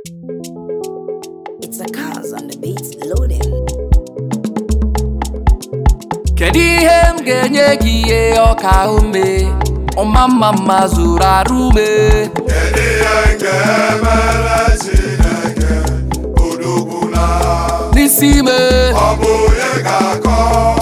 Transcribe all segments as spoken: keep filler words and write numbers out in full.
It's a cause on the beats loading. Kedu ihe m ga-enye gị ihe ọka ume ọma mma mma zuru arụ ume? Kedu ihe m ga-emere Chineke odogwu na n'isi ime? Ọ bụ onye ga-akọ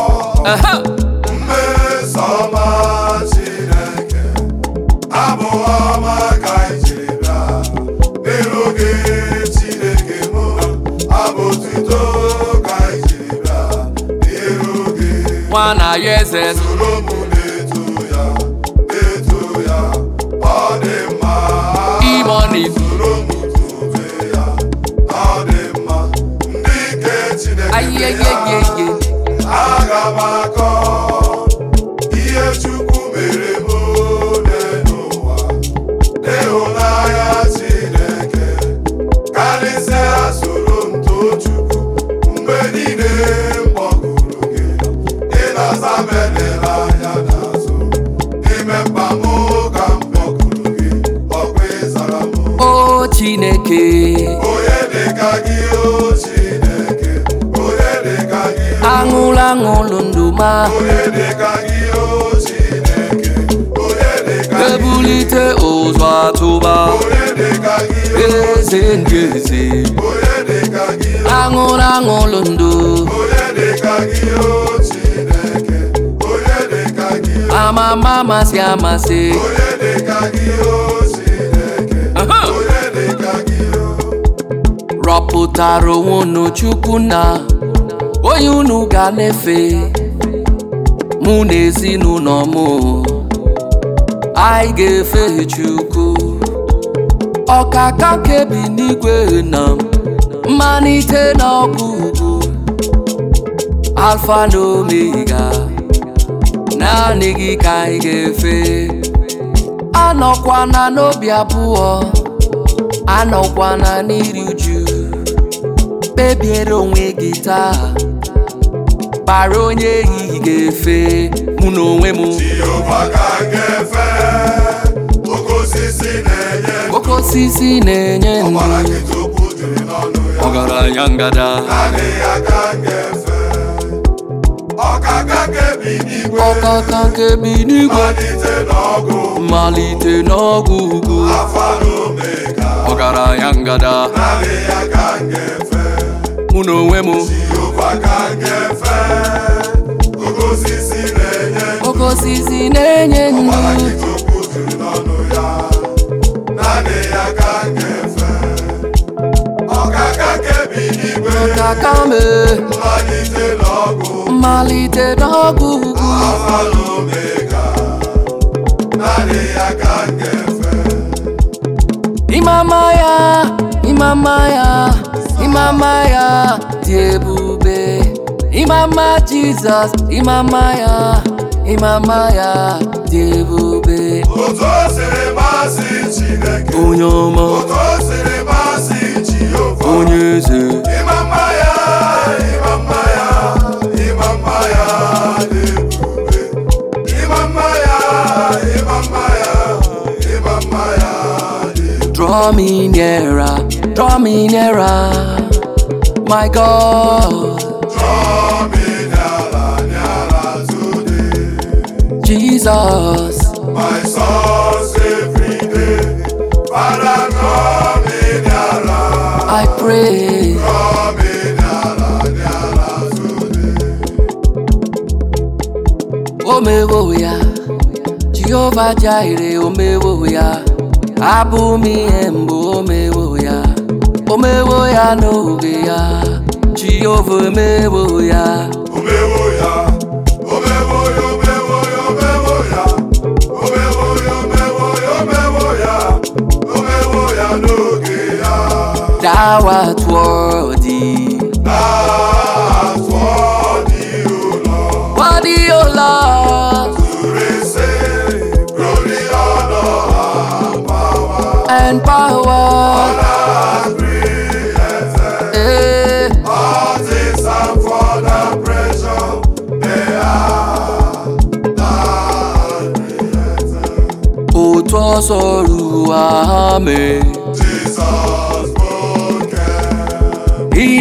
mmeso ọma Chineke, abụ ọma ka iji bịa n'iru gị Chineke m, abụ otuto ka iji bịa n'iru gị. Nwana ya eze soro m na-eto ya na-eto ya, ọ dị mma. imoni soro m tobe ya, ọ dị mma. Ndị nke Chineke ya, ayeyeyeye aga m akọ ihe Chukwu mere m n'ụwa, n'ịhụnanya Chineke karịsịa. Soro m too Chukwu mgbe niile m kpọkuru gị, ị na-aza m elele anya n'azụ. N'ime mkpa m ka m kpọkuru gị, ọkwa ị zara m. o Chineke Onye dịka gị, o Chineke, onye dịka gị, aṅụlụ aṅụlụ ndụ ma onye dịka gị, o Chineke, onye dịka gị, ebulite ụzọ atụba onye dịka gị, eze ndị eze onye dịka gị, aṅụlụ aṅụlụ ndụ onye dịka gị, o Chineke, onye dịka gị, amama amasị amasị onye dịka gị, o Chineke, Aha. onye dịka gị, o rọpụtara onwe unu Chukwu na onye unu ga na-efe, mụ na ezinụlọ m anyị ga-efe Chukwu ọkaka kebi n'igwe na mmalite na ọgwụgwụ, alfa na omega naanị gị ka anyị ga-efe. Anọkwana n'obi abụọ, anọkwana n'iri uju, kpebiere onwe gị taa, kpara onye ehihie ga-efe. Mụ na onwe m Jehova ka m ga-efe, oke osisi na-enye ndụ, oke osisi na-enye ndụ, ọbara nkịta okwu juru n'ọnụ ya. ọgaranya ngada Naanị ya ka m ga-efe, ọkaka kebi n'igwe, ọkaka kebi n'igwe malite n'ọgụ, mmalite n'ọgwụ ugwu, Alfa na Omega. ọgaranya ngada. Naanị ya ka m ga-efe, Mụ na onwe m Jehova ka m ga-efe, oke osisi na-enye ndụ, oke osisi na-enye ọbara ndụ, nkịta okwu juru n'ọnụ ya. Naanị ya ka m ga-efe, ọkaka kebi n'igwe, ọkaka me malite n'ọgụ, mmalite n'ọgwụ ugwu, Alfa na Omega. Naanị ya ka m ga-efe. ịmama ya ịmama ya ịmama ya dị ebube, ịmama Jizọs ịmama ya ịmama ya dị ebube. Otu o siri masị Chineke, Onye ọma, otu o siri masị Jehova, onye eze ịma mma ya, ịma mma ya, ịma mma ya dị ebube. Ịma mma ya, ịma mma ya, ịma mma ya dị ebube. draw me nearer, draw me nearer, my God, Draw me nearer, nearer today, Jesus, my source every day. Father, draw me nearer, I pray. draw me nearer, nearer today. Omewo ya, Jehovah Jireh, omewo ya, abụ m ihe mbụ, omewo ya, omewo ya n'oge ya, Jehovah omewo ya, Omewo ya, omewo ya, omewo ya, omewo ya, omewo ya, omewo ya, omewo ya, omewo ya n'oge ya. thou art worthy, That's what you Lord, worthy, O Lord, to receive glory, honor, and power, and power, and creation. eh, All things are for the pressure they are not created. otu ọsọ ruo ame, Jesus born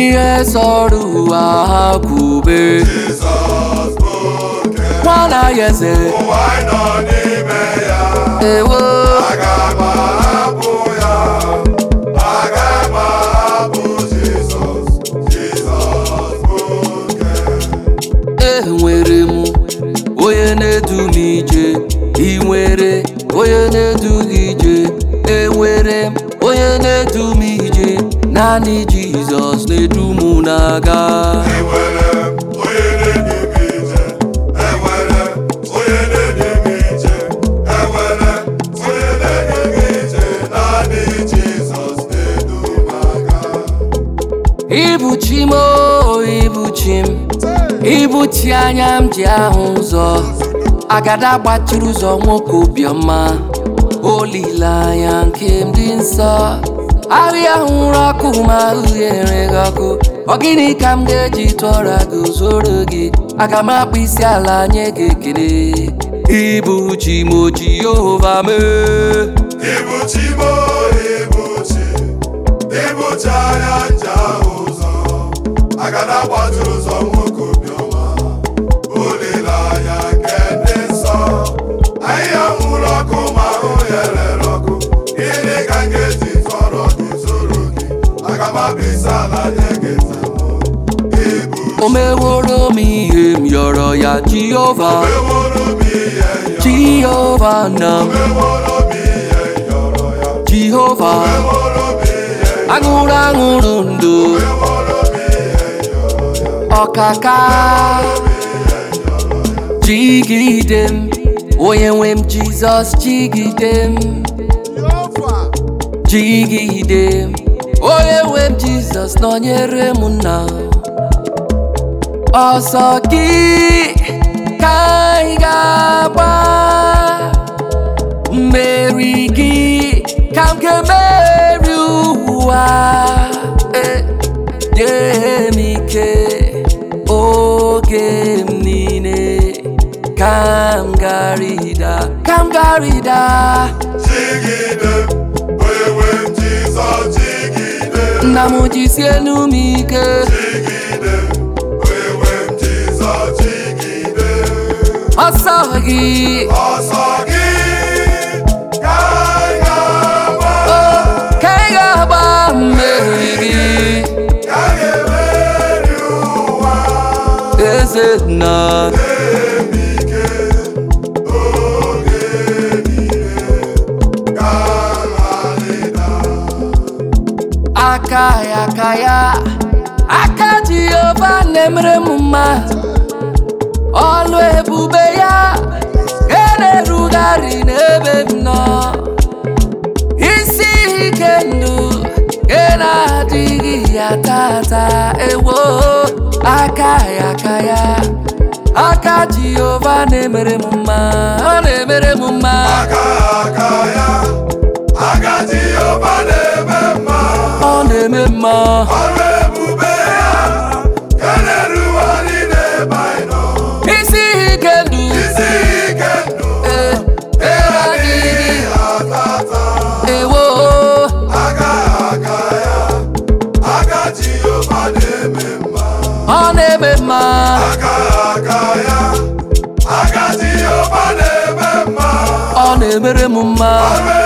ihe sọrọ ụwa ha kwube Jizọs bụ oke nwana ya eze ụwa anyị nọ n'ime ya. ewo Aga m ahapụ ya, aga m ahapụ Jizọs, Jizọs bụ oke. enwere m onye na-edu m ije ị nwere onye na-edu gị ije enwere m onye na-edu m ije naanị Jizọs na-edu m na-aga Enwere m onye na-edu m ije, enwere m onye na-edu m ije, enwere m onye na-edu m ije, naanị Jizọs na-edu m aga. Ibu chi m o, ibu chi m ibu chi anya m ji ahụ ụzọ agada gbachiri ụzọ nwoke obiọma olileanya nke m dị nsọ ahịa hụrụ ọkụ ma ahụ ghere gị ọkụ ọ gịnị ka m ga-eji tụọra gị zoro gị aga m akpụ isi ala nye gị ekele ibu chi m o Jehova mee Ibu chi m o, ibu chi, ibu chi anya nji ahụ ụzọ agada gbachiri ụzọ nwoke obiọma olileanya nke ndị nsọ ahịhịa nwụrụ ọkụ ma ahụ ya rere ọkụ gịnị ka m ga-eji tọrọ gị zoro gị aga m abịa isi ala nye gị nzemụ ibu o meworo m ihe m yọrọ ya Jehova meworo m ihe yọrọ Jehova na m meworo m ihe yọrọ ya Jehova meworo m ihe aṅụrụ aṅụrụ ndụ meworo m ihe yọrọ ya ọkaka jigide m onye nwe m Jizọs jigide m jigide m onye nwe m Jizọs nọnyere m nna ọsọ gị ka anyị ga-agba mmeri gị ka m ga-emeri ụwa Eh, nye m ike oge m niile ka m garịda ka m garịda Jigide m, onye nwe m Jizọs jigide m. nna m jisie enu m ike Jigide m, onye nwe m Jizọs jigide m. ọsọ gị Ọsọ gị ka anyị ga-agba, ka ị ga-agba mmeri gị ka anyị ga-emeri ụwa. eze nna Nye m ike oge niile ka m gharịda. aka ya aka ya aka Jehova na-emere m mma ọlụ ebube ya ga na-erugharị n'ebe m nọ isi ike ndụ ga na-adịghị ya tata ewo aka ya aka ya aka Jehova na-emere m mma ọ na-emere m mma Aka aka ya, aka Jehova na-eme mma. ọ na-eme mma Ọrụ ebube ya ga na-erugharị n'ebe anyị nọ. isi ike ndụ Isi ike ndụ eh, adịghị ya tata. ewo Aka aka ya, aka Jehova na-eme mma. ọ na-eme mma Aka aka ya, aka Jehova na-eme mma. ọ na-emere m mma Ọrụ